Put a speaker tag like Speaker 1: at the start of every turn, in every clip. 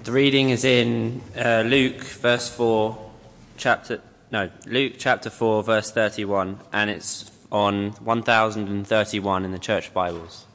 Speaker 1: The reading is in Luke chapter 4, verse 31, and it's on 1031 in the church Bibles.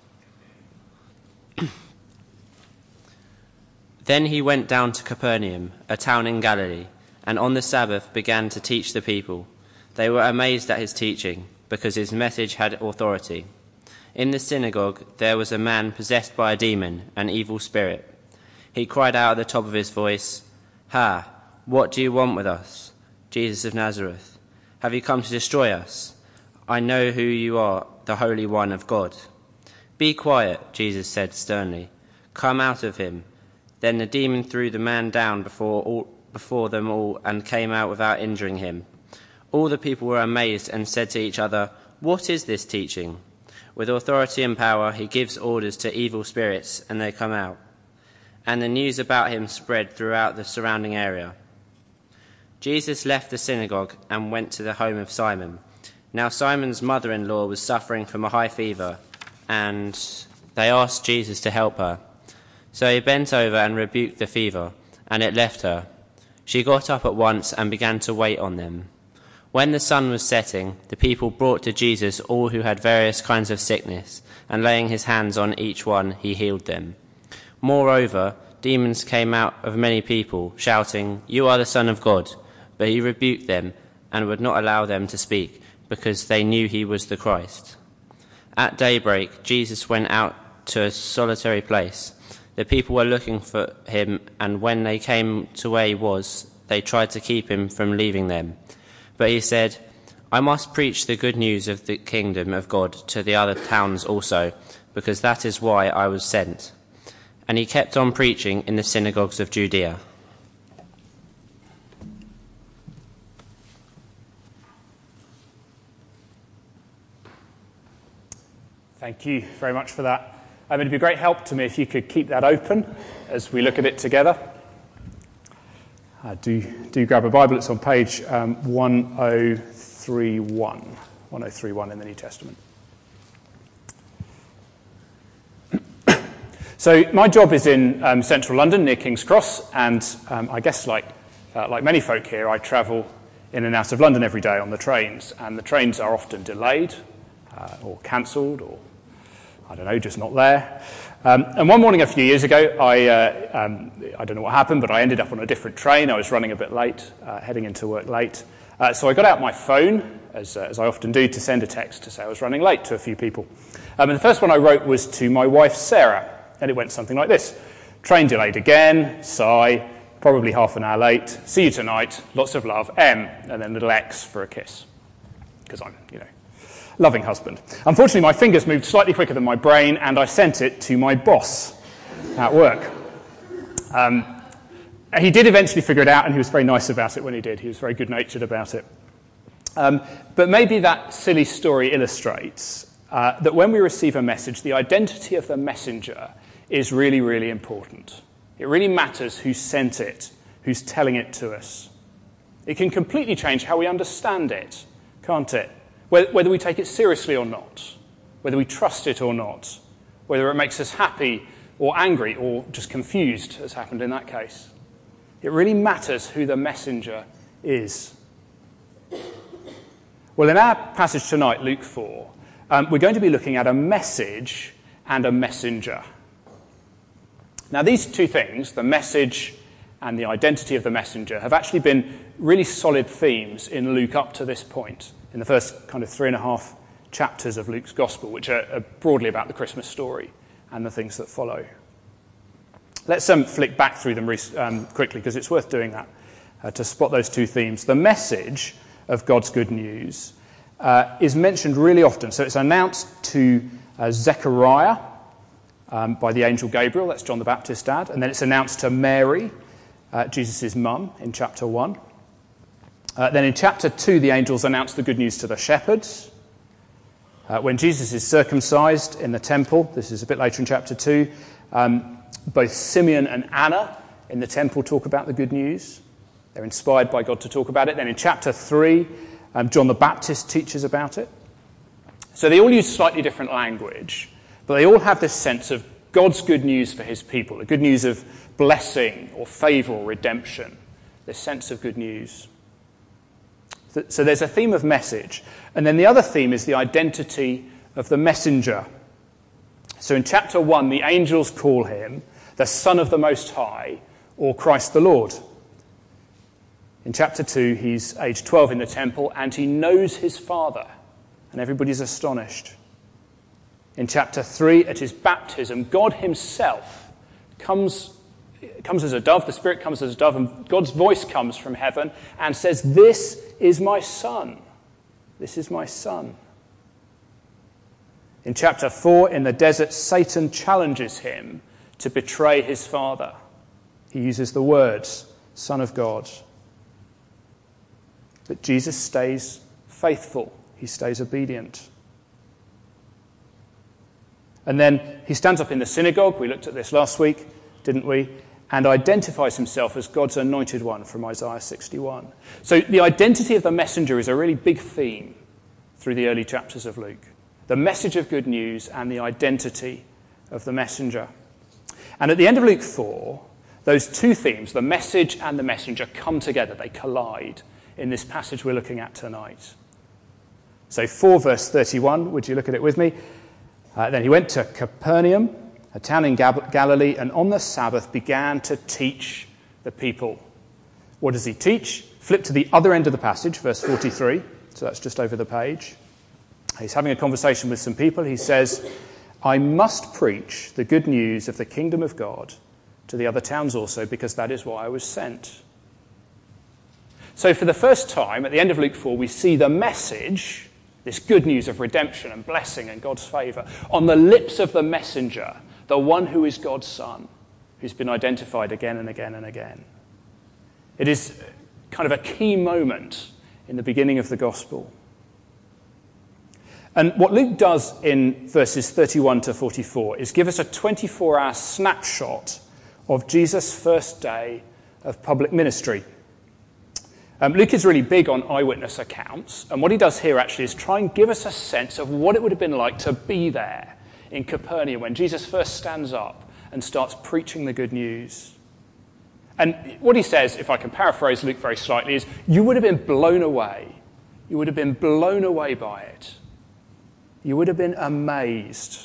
Speaker 1: Then he went down to Capernaum, a town in Galilee, and on the Sabbath began to teach the people. They were amazed at his teaching, because his message had authority. In the synagogue there was a man possessed by a demon, an evil spirit. He cried out at the top of his voice, "Ha! What do you want with us, Jesus of Nazareth? Have you come to destroy us? I know who you are, the Holy One of God." "Be quiet," Jesus said sternly. "Come out of him." Then the demon threw the man down before them all and came out without injuring him. All the people were amazed and said to each other, "What is this teaching? With authority and power he gives orders to evil spirits, and they come out." And the news about him spread throughout the surrounding area. Jesus left the synagogue and went to the home of Simon. Now Simon's mother-in-law was suffering from a high fever, and they asked Jesus to help her. So he bent over and rebuked the fever, and it left her. She got up at once and began to wait on them. When the sun was setting, the people brought to Jesus all who had various kinds of sickness, and laying his hands on each one, he healed them. Moreover, demons came out of many people, shouting, "You are the Son of God." But he rebuked them and would not allow them to speak, because they knew he was the Christ. At daybreak, Jesus went out to a solitary place. The people were looking for him, and when they came to where he was, they tried to keep him from leaving them. But he said, "I must preach the good news of the kingdom of God to the other towns also, because that is why I was sent." And he kept on preaching in the synagogues of Judea.
Speaker 2: Thank you very much for that. It'd be a great help to me if you could keep that open as we look at it together. Do grab a Bible. It's on page 1031 in the New Testament. So my job is in central London near King's Cross, and I guess like many folk here, I travel in and out of London every day on the trains, and the trains are often delayed or cancelled, or I don't know, just not there. And one morning a few years ago, I don't know what happened, but I ended up on a different train. I was running a bit late, heading into work late. So I got out my phone, as I often do, to send a text to say I was running late to a few people. And the first one I wrote was to my wife, Sarah, and it went something like this. "Train delayed again, sigh, probably half an hour late, see you tonight, lots of love, M," and then little X for a kiss, because I'm, loving husband. Unfortunately, my fingers moved slightly quicker than my brain, and I sent it to my boss at work. He did eventually figure it out, and he was very nice about it when he did. He was very good-natured about it. But maybe that silly story illustrates that when we receive a message, the identity of the messenger is really, really important. It really matters who sent it, who's telling it to us. It can completely change how we understand it, can't it? Whether we take it seriously or not, whether we trust it or not, whether it makes us happy or angry or just confused, as happened in that case. It really matters who the messenger is. Well, in our passage tonight, Luke 4, we're going to be looking at a message and a messenger. Now, these two things, the message and the identity of the messenger, have actually been really solid themes in Luke up to this point, in the first kind of 3.5 chapters of Luke's Gospel, which are broadly about the Christmas story and the things that follow. Let's flick back through them quickly, because it's worth doing that, to spot those two themes. The message of God's good news is mentioned really often. So it's announced to Zechariah by the angel Gabriel, that's John the Baptist's dad, and then it's announced to Mary, Jesus' mum, in chapter 1. Then in chapter 2, the angels announce the good news to the shepherds. When Jesus is circumcised in the temple, this is a bit later in chapter 2, both Simeon and Anna in the temple talk about the good news. They're inspired by God to talk about it. Then in chapter 3, John the Baptist teaches about it. So they all use slightly different language, but they all have this sense of God's good news for his people, the good news of blessing or favour or redemption, this sense of good news. So there's a theme of message. And then the other theme is the identity of the messenger. So in chapter 1, the angels call him the Son of the Most High, or Christ the Lord. In chapter 2, he's age 12 in the temple, and he knows his Father, and everybody's astonished. In chapter 3, at his baptism, God himself comes as a dove, the Spirit comes as a dove, and God's voice comes from heaven and says, "This is my Son. This is my Son." In chapter 4, in the desert, Satan challenges him to betray his Father. He uses the words, Son of God. But Jesus stays faithful. He stays obedient. And then he stands up in the synagogue, we looked at this last week, didn't we? And identifies himself as God's anointed one from Isaiah 61. So the identity of the messenger is a really big theme through the early chapters of Luke. The message of good news and the identity of the messenger. And at the end of Luke 4, those two themes, the message and the messenger, come together. They collide in this passage we're looking at tonight. So 4 verse 31, would you look at it with me? Then he went to Capernaum, a town in Galilee, and on the Sabbath began to teach the people. What does he teach? Flip to the other end of the passage, verse 43. So that's just over the page. He's having a conversation with some people. He says, "I must preach the good news of the kingdom of God to the other towns also, because that is why I was sent." So for the first time, at the end of Luke 4, we see the message, this good news of redemption and blessing and God's favour, on the lips of the messenger, the one who is God's Son, who's been identified again and again and again. It is kind of a key moment in the beginning of the gospel. And what Luke does in verses 31 to 44 is give us a 24-hour snapshot of Jesus' first day of public ministry. Luke is really big on eyewitness accounts, and what he does here actually is try and give us a sense of what it would have been like to be there in Capernaum when Jesus first stands up and starts preaching the good news. And what he says, if I can paraphrase Luke very slightly, is you would have been blown away. You would have been blown away by it. You would have been amazed.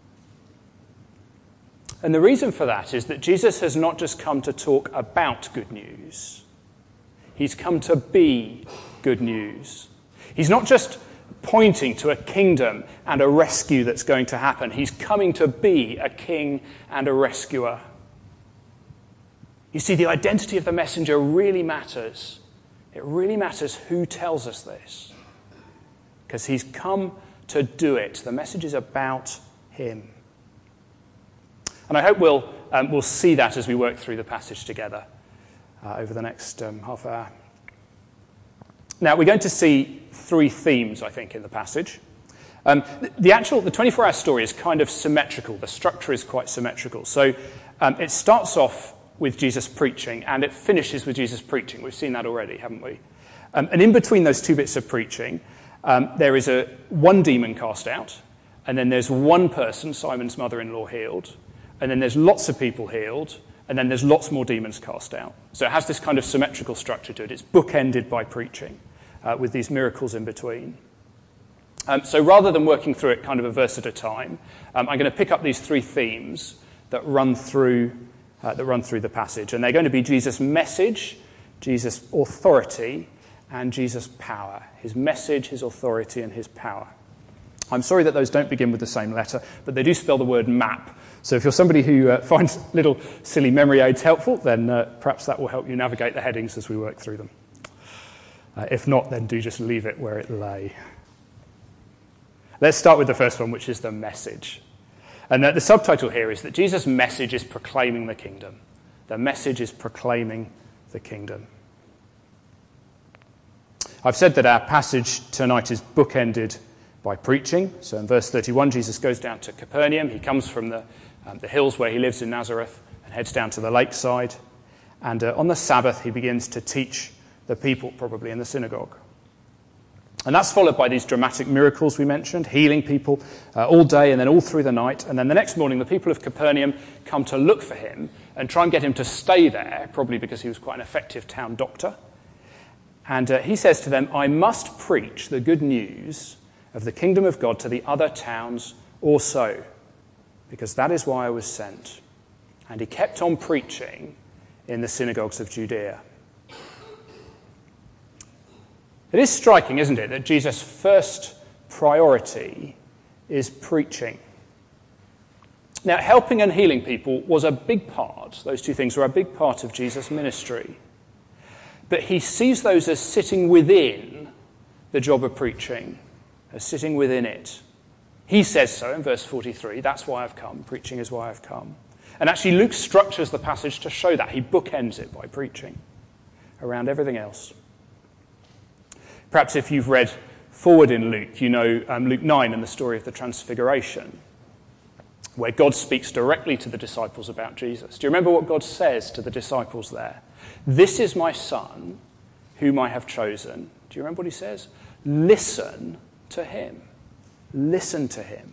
Speaker 2: And the reason for that is that Jesus has not just come to talk about good news. He's come to be good news. He's not just pointing to a kingdom and a rescue that's going to happen. He's coming to be a king and a rescuer. You see, the identity of the messenger really matters. It really matters who tells us this, because he's come to do it. The message is about him. And I hope we'll see that as we work through the passage together over the next half hour. Now, we're going to see 3 themes, I think, in the passage. The 24-hour story is kind of symmetrical. The structure is quite symmetrical. So it starts off with Jesus preaching, and it finishes with Jesus preaching. We've seen that already, haven't we? And in between those 2 bits of preaching, there is one demon cast out, and then there's one person, Simon's mother-in-law, healed, and then there's lots of people healed, and then there's lots more demons cast out. So it has this kind of symmetrical structure to it. It's bookended by preaching, with these miracles in between. So rather than working through it kind of a verse at a time, I'm going to pick up these 3 themes that run through the passage, and they're going to be Jesus' message, Jesus' authority, and Jesus' power. His message, his authority, and his power. I'm sorry that those don't begin with the same letter, but they do spell the word map. So if you're somebody who finds little silly memory aids helpful, then perhaps that will help you navigate the headings as we work through them. If not, then do just leave it where it lay. Let's start with the first one, which is the message. And the subtitle here is that Jesus' message is proclaiming the kingdom. The message is proclaiming the kingdom. I've said that our passage tonight is bookended by preaching. So in verse 31, Jesus goes down to Capernaum. He comes from the hills where he lives in Nazareth and heads down to the lakeside. And on the Sabbath, he begins to teach the people, probably in the synagogue. And that's followed by these dramatic miracles we mentioned, healing people all day and then all through the night. And then the next morning, the people of Capernaum come to look for him and try and get him to stay there, probably because he was quite an effective town doctor. And he says to them, I must preach the good news of the kingdom of God to the other towns also, because that is why I was sent. And he kept on preaching in the synagogues of Judea. It is striking, isn't it, that Jesus' first priority is preaching. Now, helping and healing people was a big part, those two things were a big part of Jesus' ministry. But he sees those as sitting within the job of preaching, as sitting within it. He says so in verse 43, that's why I've come, preaching is why I've come. And actually Luke structures the passage to show that. He bookends it by preaching around everything else. Perhaps if you've read forward in Luke, you know Luke 9 and the story of the Transfiguration, where God speaks directly to the disciples about Jesus. Do you remember what God says to the disciples there? This is my son, whom I have chosen. Do you remember what he says? Listen to him. Listen to him.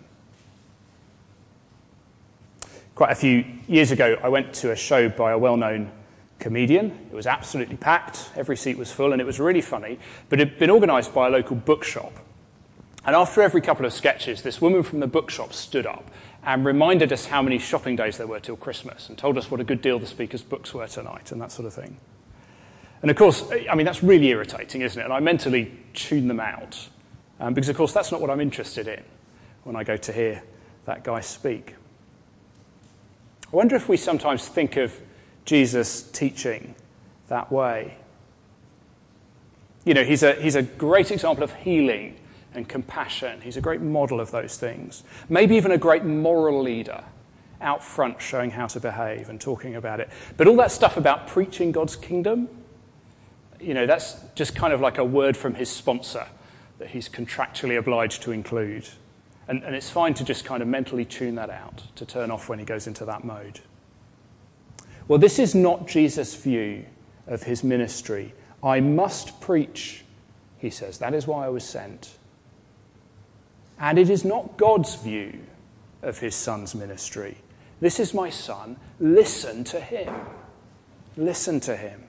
Speaker 2: Quite a few years ago, I went to a show by a well-known comedian. It was absolutely packed. Every seat was full, and it was really funny. But it had been organised by a local bookshop. And after every couple of sketches, this woman from the bookshop stood up and reminded us how many shopping days there were till Christmas and told us what a good deal the speaker's books were tonight and that sort of thing. And of course, I mean, that's really irritating, isn't it? And I mentally tune them out because, of course, that's not what I'm interested in when I go to hear that guy speak. I wonder if we sometimes think of Jesus teaching that way. You know, he's a great example of healing and compassion. He's a great model of those things. Maybe even a great moral leader out front showing how to behave and talking about it. But all that stuff about preaching God's kingdom, you know, that's just kind of like a word from his sponsor that he's contractually obliged to include. And it's fine to just kind of mentally tune that out, to turn off when he goes into that mode. Well, this is not Jesus' view of his ministry. I must preach, he says. That is why I was sent. And it is not God's view of his son's ministry. This is my son. Listen to him. Listen to him.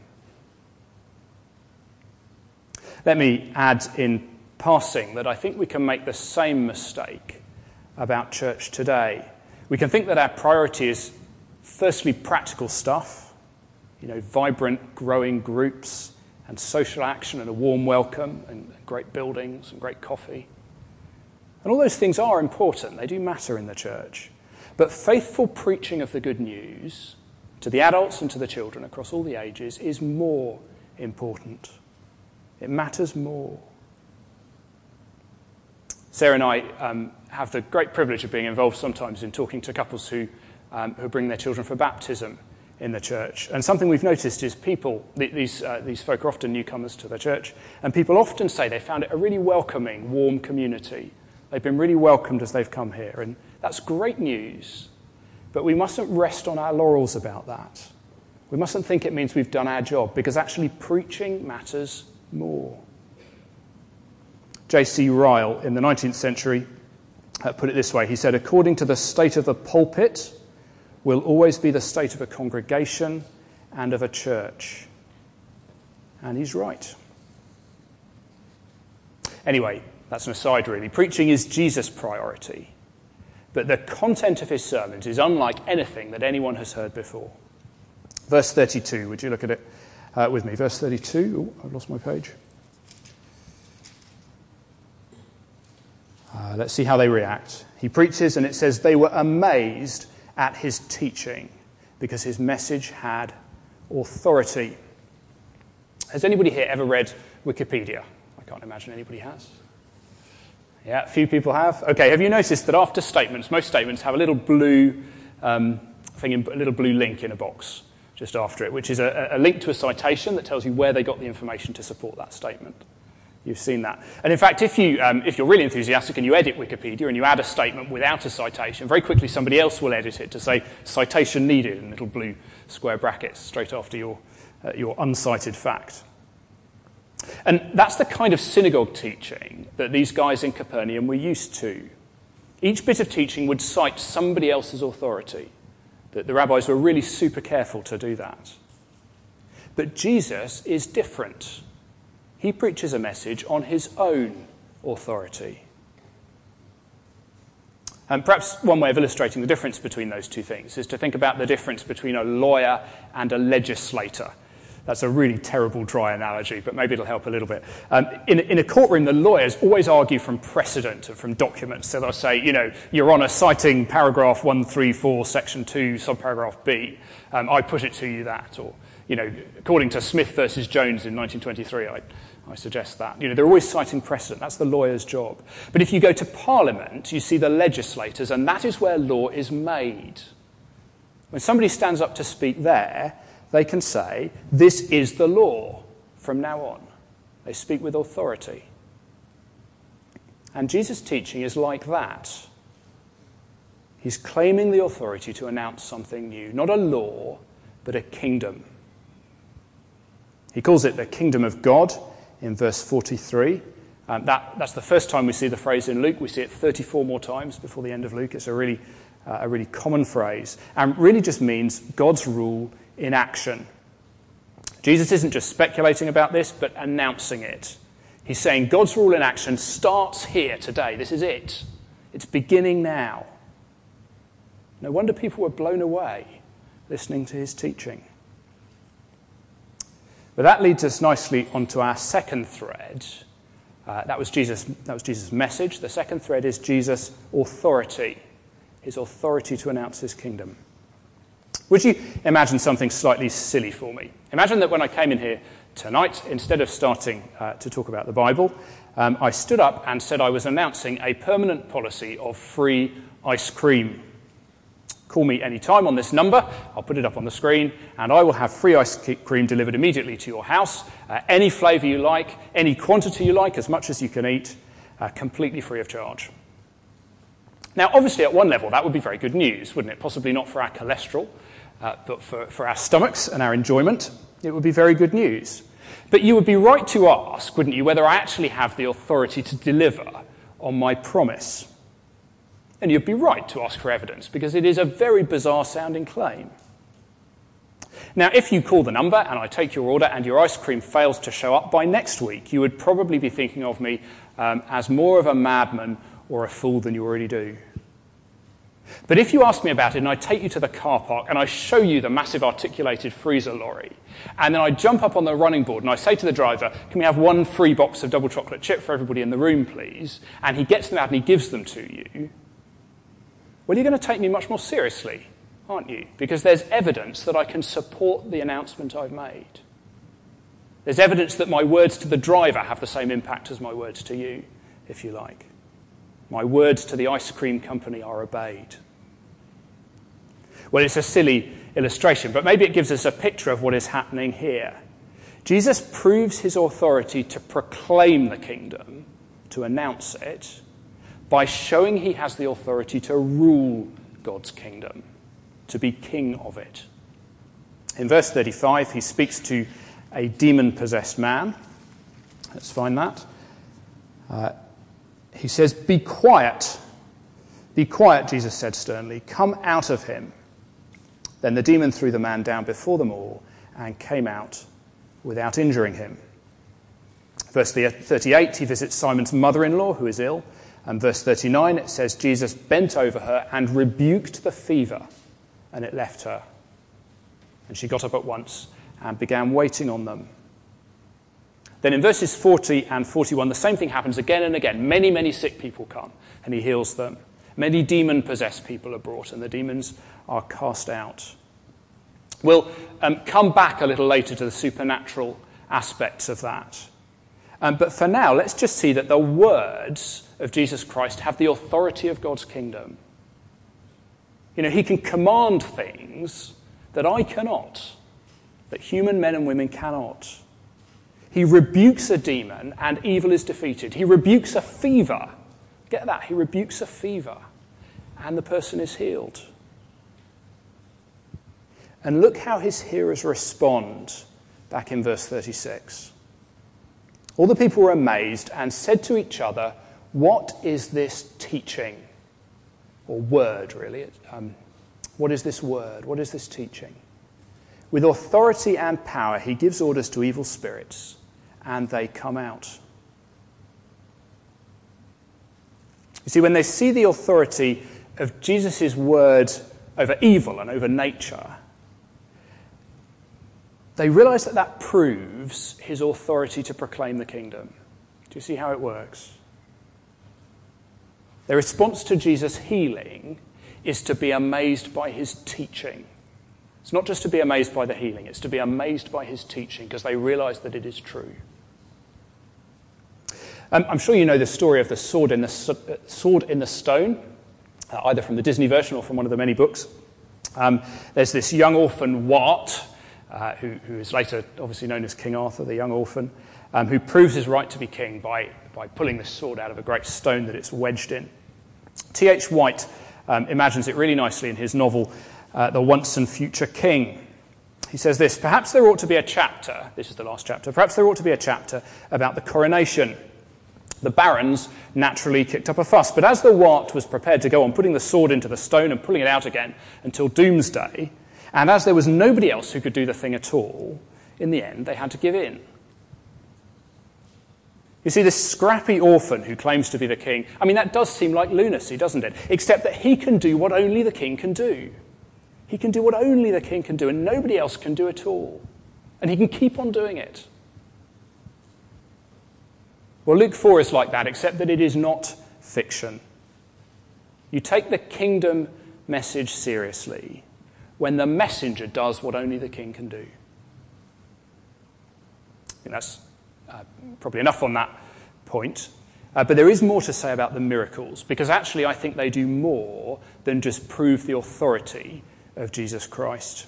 Speaker 2: Let me add in passing that I think we can make the same mistake about church today. We can think that our priority is firstly practical stuff, you know, vibrant, growing groups and social action and a warm welcome and great buildings and great coffee. And all those things are important. They do matter in the church. But faithful preaching of the good news to the adults and to the children across all the ages is more important. It matters more. Sarah and I have the great privilege of being involved sometimes in talking to couples who bring their children for baptism in the church. And something we've noticed is people, these folk are often newcomers to the church, and people often say they found it a really welcoming, warm community. They've been really welcomed as they've come here, and that's great news. But we mustn't rest on our laurels about that. We mustn't think it means we've done our job, because actually preaching matters more. J.C. Ryle, in the 19th century, put it this way. He said, according to the state of the pulpit will always be the state of a congregation and of a church. And he's right. Anyway, that's an aside, really. Preaching is Jesus' priority. But the content of his sermons is unlike anything that anyone has heard before. Verse 32, would you look at it with me? Verse 32. Oh, I've lost my page. Let's see how they react. He preaches, and it says, they were amazed at his teaching because his message had authority. Has anybody here ever read Wikipedia? I can't imagine anybody has. Yeah, a few people have. Okay, have you noticed that after statements, most statements have a little blue a little blue link in a box just after it, which is a link to a citation that tells you where they got the information to support that statement. You've seen that. And in fact, if you're really enthusiastic and you edit Wikipedia and you add a statement without a citation, very quickly somebody else will edit it to say citation needed in little blue square brackets straight after your uncited fact. And that's the kind of synagogue teaching that these guys in Capernaum were used to. Each bit of teaching would cite somebody else's authority. The rabbis were really super careful to do that. But Jesus is different. He preaches a message on his own authority. And perhaps one way of illustrating the difference between those two things is to think about the difference between a lawyer and a legislator. That's a really terrible, dry analogy, but maybe it'll help a little bit. In a courtroom, the lawyers always argue from precedent and from documents. So they'll say, Your Honour, citing paragraph 134, section 2, subparagraph B, I put it to you that. Or, according to Smith versus Jones in 1923, I suggest that. They're always citing precedent. That's the lawyer's job. But if you go to Parliament, you see the legislators, and that is where law is made. When somebody stands up to speak there, they can say, this is the law from now on. They speak with authority. And Jesus' teaching is like that. He's claiming the authority to announce something new, not a law, but a kingdom. He calls it the kingdom of God in verse 43. That's the first time we see the phrase in Luke. We see it 34 more times before the end of Luke. It's a really common phrase, and really just means God's rule in action. Jesus isn't just speculating about this, but announcing it. He's saying God's rule in action starts here today. This is it. It's beginning now. No wonder people were blown away listening to his teaching. But that leads us nicely onto our second thread. That was Jesus' message. The second thread is Jesus' authority. His authority to announce his kingdom. Would you imagine something slightly silly for me? Imagine that when I came in here tonight, instead of starting to talk about the Bible, I stood up and said I was announcing a permanent policy of free ice cream. Call me any time on this number, I'll put it up on the screen, and I will have free ice cream delivered immediately to your house, any flavour you like, any quantity you like, as much as you can eat, completely free of charge. Now, obviously, at one level, that would be very good news, wouldn't it? Possibly not for our cholesterol, but for our stomachs and our enjoyment, it would be very good news. But you would be right to ask, wouldn't you, whether I actually have the authority to deliver on my promise. And you'd be right to ask for evidence, because it is a very bizarre-sounding claim. Now, if you call the number and I take your order and your ice cream fails to show up by next week, you would probably be thinking of me as more of a madman or a fool than you already do. But if you ask me about it and I take you to the car park and I show you the massive articulated freezer lorry, and then I jump up on the running board and I say to the driver, can we have one free box of double chocolate chip for everybody in the room, please? And he gets them out and he gives them to you, well, you're going to take me much more seriously, aren't you? Because there's evidence that I can support the announcement I've made. There's evidence that my words to the driver have the same impact as my words to you, if you like. My words to the ice cream company are obeyed. Well, it's a silly illustration, but maybe it gives us a picture of what is happening here. Jesus proves his authority to proclaim the kingdom, to announce it, by showing he has the authority to rule God's kingdom, to be king of it. In verse 35, he speaks to a demon-possessed man. Let's find that. He says, "Be quiet. Be quiet," Jesus said sternly. "Come out of him." Then the demon threw the man down before them all and came out without injuring him. Verse 38, he visits Simon's mother-in-law, who is ill. And verse 39, it says, Jesus bent over her and rebuked the fever, and it left her. And she got up at once and began waiting on them. Then in verses 40 and 41, the same thing happens again and again. Many, many sick people come, and he heals them. Many demon-possessed people are brought, and the demons are cast out. We'll come back a little later to the supernatural aspects of that. But for now, let's just see that the words of Jesus Christ have the authority of God's kingdom. He can command things that I cannot, that human men and women cannot. He rebukes a demon and evil is defeated. He rebukes a fever. Get that? He rebukes a fever and the person is healed. And look how his hearers respond back in verse 36. All the people were amazed and said to each other, "What is this teaching?" Or word, really. What is this word? What is this teaching? With authority and power, he gives orders to evil spirits, and they come out. You see, when they see the authority of Jesus' word over evil and over nature, they realize that that proves his authority to proclaim the kingdom. Do you see how it works? Their response to Jesus' healing is to be amazed by his teaching. It's not just to be amazed by the healing, it's to be amazed by his teaching because they realize that it is true. I'm sure you know the story of the sword in the stone, either from the Disney version or from one of the many books. There's this young orphan, Wat, who is later obviously known as King Arthur, the young orphan, who proves his right to be king by pulling this sword out of a great stone that it's wedged in. T.H. White imagines it really nicely in his novel, The Once and Future King. He says this: perhaps there ought to be a chapter, this is the last chapter, perhaps there ought to be a chapter about the coronation. The barons naturally kicked up a fuss, but as the Wat was prepared to go on putting the sword into the stone and pulling it out again until doomsday, and as there was nobody else who could do the thing at all, in the end they had to give in. You see, this scrappy orphan who claims to be the king, I mean, that does seem like lunacy, doesn't it? Except that he can do what only the king can do. He can do what only the king can do, and nobody else can do at all. And he can keep on doing it. Well, Luke 4 is like that, except that it is not fiction. You take the kingdom message seriously when the messenger does what only the king can do. I think that's probably enough on that point. But there is more to say about the miracles, because actually I think they do more than just prove the authority of Jesus Christ.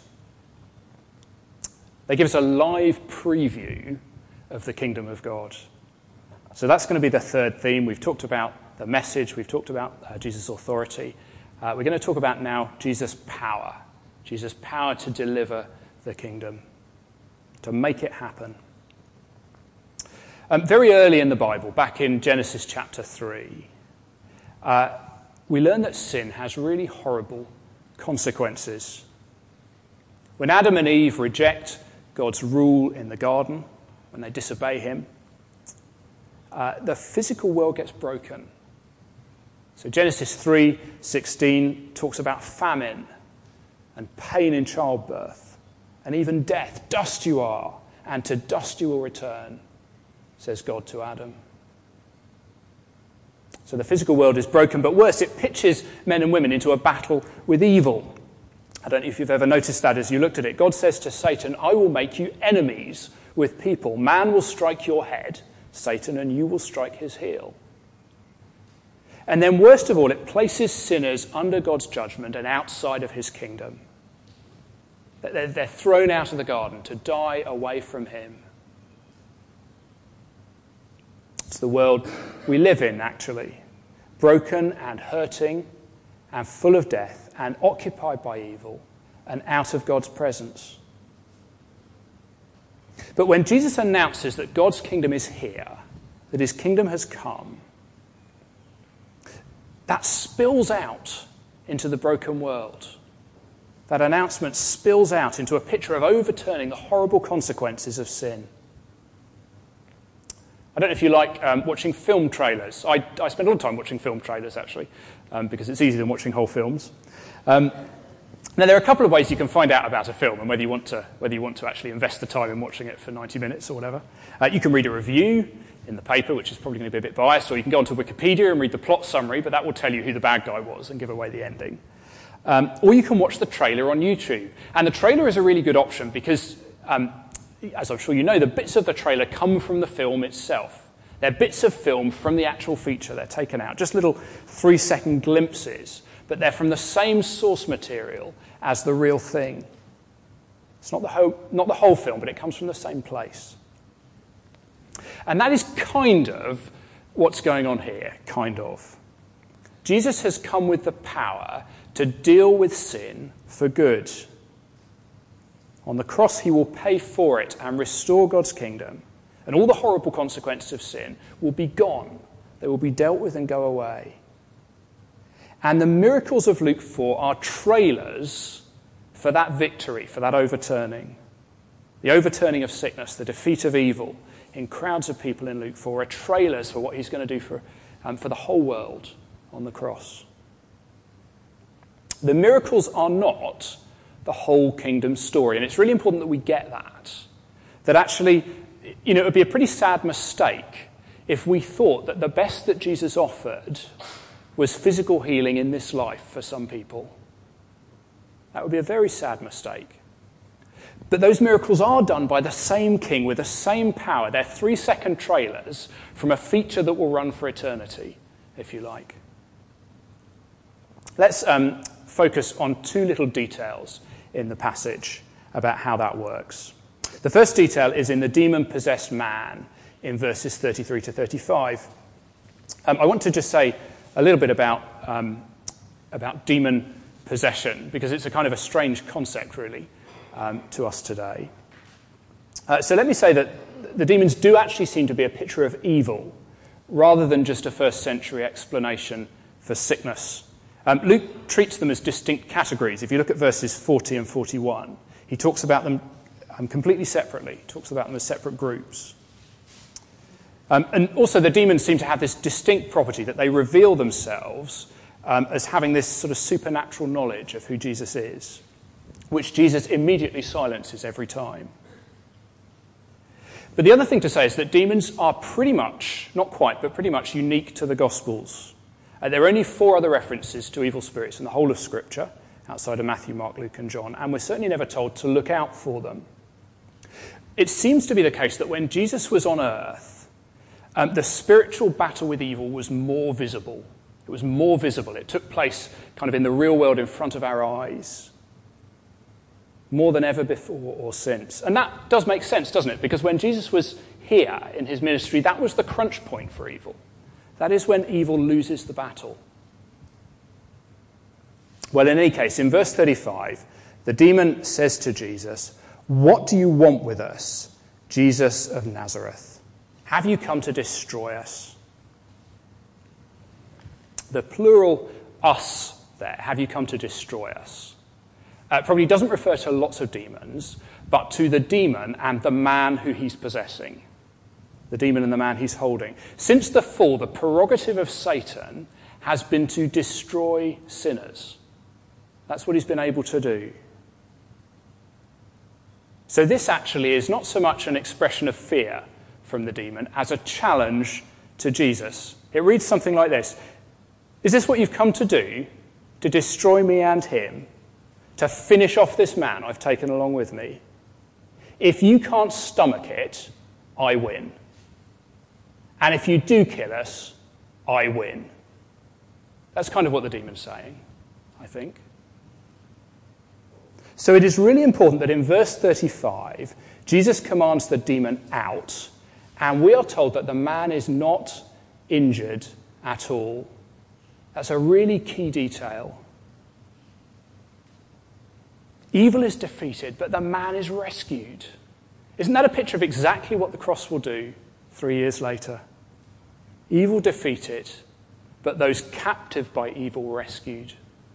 Speaker 2: They give us a live preview of the kingdom of God. So that's going to be the third theme. We've talked about the message. We've talked about Jesus' authority. We're going to talk about now Jesus' power. Jesus' power to deliver the kingdom, to make it happen. Very early in the Bible, back in Genesis chapter 3, we learn that sin has really horrible consequences. When Adam and Eve reject God's rule in the garden, when they disobey him, the physical world gets broken. So Genesis 3:16 talks about famine and pain in childbirth and even death. Dust you are, and to dust you will return, says God to Adam. So the physical world is broken, but worse, it pitches men and women into a battle with evil. I don't know if you've ever noticed that as you looked at it. God says to Satan, "I will make you enemies with people. Man will strike your head, Satan, and you will strike his heel." And then worst of all, it places sinners under God's judgment and outside of his kingdom. They're thrown out of the garden to die away from him. It's the world we live in, actually. Broken and hurting and full of death and occupied by evil and out of God's presence. But when Jesus announces that God's kingdom is here, that his kingdom has come, that spills out into the broken world. That announcement spills out into a picture of overturning the horrible consequences of sin. I don't know if you like watching film trailers. I spend a lot of time watching film trailers, actually, because it's easier than watching whole films. Now, there are a couple of ways you can find out about a film and whether you want to actually invest the time in watching it for 90 minutes or whatever. You can read a review in the paper, which is probably going to be a bit biased, or you can go onto Wikipedia and read the plot summary, but that will tell you who the bad guy was and give away the ending. Or you can watch the trailer on YouTube. And the trailer is a really good option because, as I'm sure you know, the bits of the trailer come from the film itself. They're bits of film from the actual feature. They're taken out, just little 3-second glimpses, but they're from the same source material as the real thing. It's not the whole film, but it comes from the same place. And that is kind of what's going on here, kind of. Jesus has come with the power to deal with sin for good. On the cross, he will pay for it and restore God's kingdom and all the horrible consequences of sin will be gone. They will be dealt with and go away. And the miracles of Luke 4 are trailers for that victory, for that overturning. The overturning of sickness, the defeat of evil in crowds of people in Luke 4 are trailers for what he's going to do for the whole world on the cross. The miracles are not the whole kingdom story, and it's really important that we get that. That actually, it would be a pretty sad mistake if we thought that the best that Jesus offered was physical healing in this life for some people. That would be a very sad mistake. But those miracles are done by the same king with the same power. They're 3-second trailers from a feature that will run for eternity, if you like. Let's focus on 2 little details in the passage about how that works. The first detail is in the demon-possessed man in verses 33 to 35. I want to just say a little bit about demon possession, because it's a kind of a strange concept, really, to us today. So let me say that the demons do actually seem to be a picture of evil, rather than just a first-century explanation for sickness. Luke treats them as distinct categories. If you look at verses 40 and 41, he talks about them completely separately. He talks about them as separate groups. And also the demons seem to have this distinct property that they reveal themselves as having this sort of supernatural knowledge of who Jesus is, which Jesus immediately silences every time. But the other thing to say is that demons are pretty much, not quite, but pretty much unique to the Gospels. There are only 4 other references to evil spirits in the whole of Scripture, outside of Matthew, Mark, Luke, and John, and we're certainly never told to look out for them. It seems to be the case that when Jesus was on earth, the spiritual battle with evil was more visible. It was more visible. It took place kind of in the real world in front of our eyes, more than ever before or since. And that does make sense, doesn't it? Because when Jesus was here in his ministry, that was the crunch point for evil. That is when evil loses the battle. Well, in any case, in verse 35, the demon says to Jesus, "What do you want with us, Jesus of Nazareth? Have you come to destroy us?" The plural us there, have you come to destroy us, probably doesn't refer to lots of demons, but to the demon and the man who he's possessing. The demon and the man he's holding. Since the fall, the prerogative of Satan has been to destroy sinners. That's what he's been able to do. So this actually is not so much an expression of fear from the demon as a challenge to Jesus. It reads something like this: "Is this what you've come to do? To destroy me and him? To finish off this man I've taken along with me? If you can't stomach it, I win. And if you do kill us, I win." That's kind of what the demon's saying, I think. So it is really important that in verse 35, Jesus commands the demon out, and we are told that the man is not injured at all. That's a really key detail. Evil is defeated, but the man is rescued. Isn't that a picture of exactly what the cross will do 3 years later? Evil defeated, but those captive by evil rescued.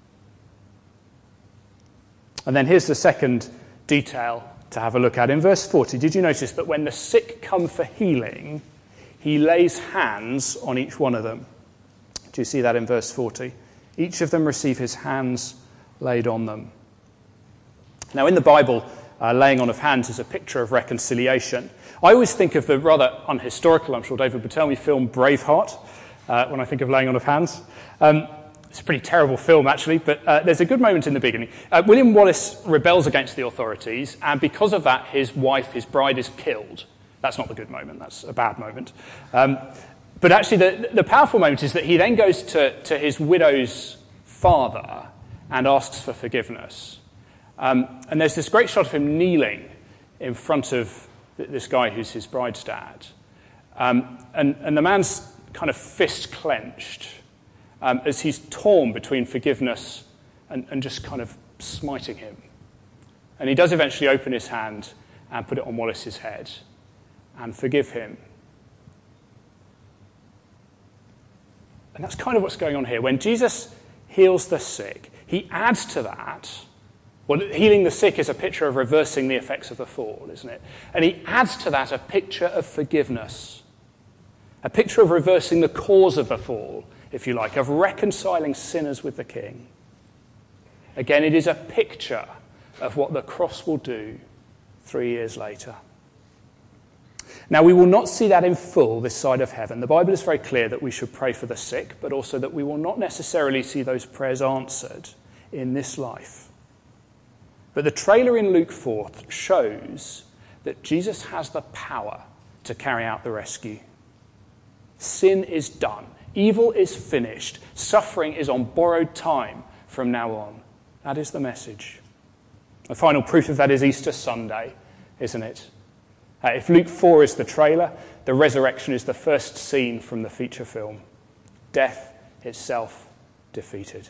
Speaker 2: And then here's the second detail to have a look at. In verse 40, did you notice that when the sick come for healing, he lays hands on each one of them? Do you see that in verse 40? Each of them receive his hands laid on them. Now, in the Bible, laying on of hands is a picture of reconciliation. I always think of the rather unhistorical, I'm sure David would tell me, film Braveheart when I think of laying on of hands. It's a pretty terrible film, actually, but there's a good moment in the beginning. William Wallace rebels against the authorities, and because of that, his wife, his bride, is killed. That's not the good moment, that's a bad moment. But actually, the powerful moment is that he then goes to his widow's father and asks for forgiveness. And there's this great shot of him kneeling in front of this guy who's his bride's dad. And the man's kind of fist clenched as he's torn between forgiveness and just kind of smiting him. And he does eventually open his hand and put it on Wallace's head. and forgive him. And that's kind of what's going on here. When Jesus heals the sick, he adds to that. Well, healing the sick is a picture of reversing the effects of the fall, isn't it? And he adds to that a picture of forgiveness, a picture of reversing the cause of the fall, if you like, of reconciling sinners with the King. Again, it is a picture of what the cross will do 3 years later. Now, we will not see that in full this side of heaven. The Bible is very clear that we should pray for the sick, but also that we will not necessarily see those prayers answered in this life. But the trailer in Luke 4 shows that Jesus has the power to carry out the rescue. Sin is done. Evil is finished. Suffering is on borrowed time from now on. That is the message. The final proof of that is Easter Sunday, isn't it? If Luke 4 is the trailer, the resurrection is the first scene from the feature film. Death itself defeated.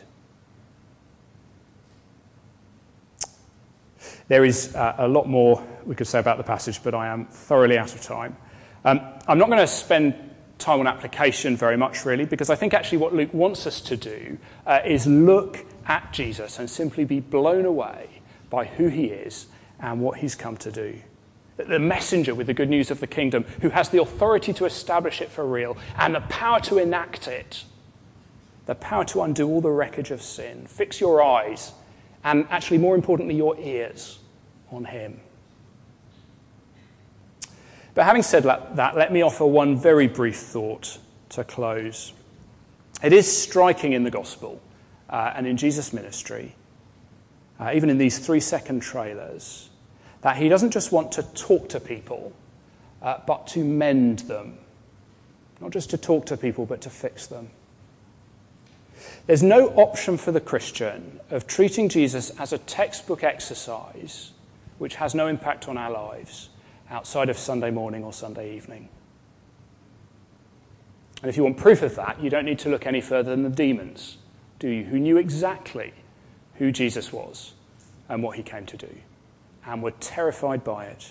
Speaker 2: There is a lot more we could say about the passage, but I am thoroughly out of time. I'm not going to spend time on application very much, really, because I think actually what Luke wants us to do is look at Jesus and simply be blown away by who he is and what he's come to do. The messenger with the good news of the kingdom, who has the authority to establish it for real and the power to enact it, the power to undo all the wreckage of sin. Fix your eyes and, actually more importantly, your ears on him. But having said that, let me offer one very brief thought to close. It is striking in the gospel and in Jesus' ministry, even in these 3-second trailers, that he doesn't just want to talk to people, but to mend them. Not just to talk to people, but to fix them. There's no option for the Christian of treating Jesus as a textbook exercise which has no impact on our lives outside of Sunday morning or Sunday evening. And if you want proof of that, you don't need to look any further than the demons, do you? Who knew exactly who Jesus was and what he came to do, and were terrified by it.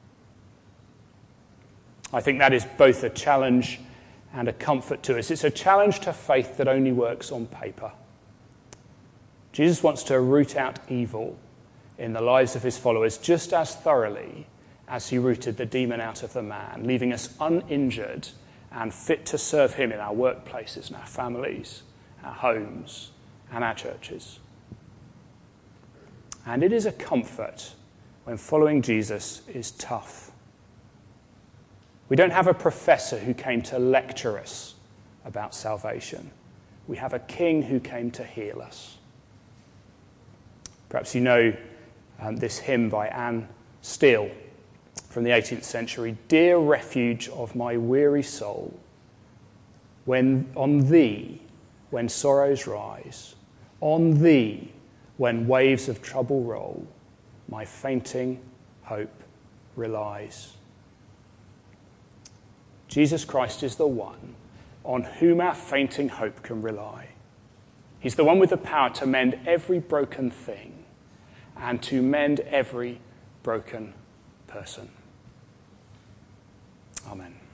Speaker 2: I think that is both a challenge and a comfort to us. It's a challenge to faith that only works on paper. Jesus wants to root out evil in the lives of his followers just as thoroughly as he rooted the demon out of the man, leaving us uninjured and fit to serve him in our workplaces and our families, our homes and our churches. And it is a comfort when following Jesus is tough. We don't have a professor who came to lecture us about salvation. We have a king who came to heal us. Perhaps you know this hymn by Anne Steele from the 18th century. Dear refuge of my weary soul, when on thee, when sorrows rise, on thee, when waves of trouble roll, my fainting hope relies. Jesus Christ is the one on whom our fainting hope can rely. He's the one with the power to mend every broken thing and to mend every broken person. Amen.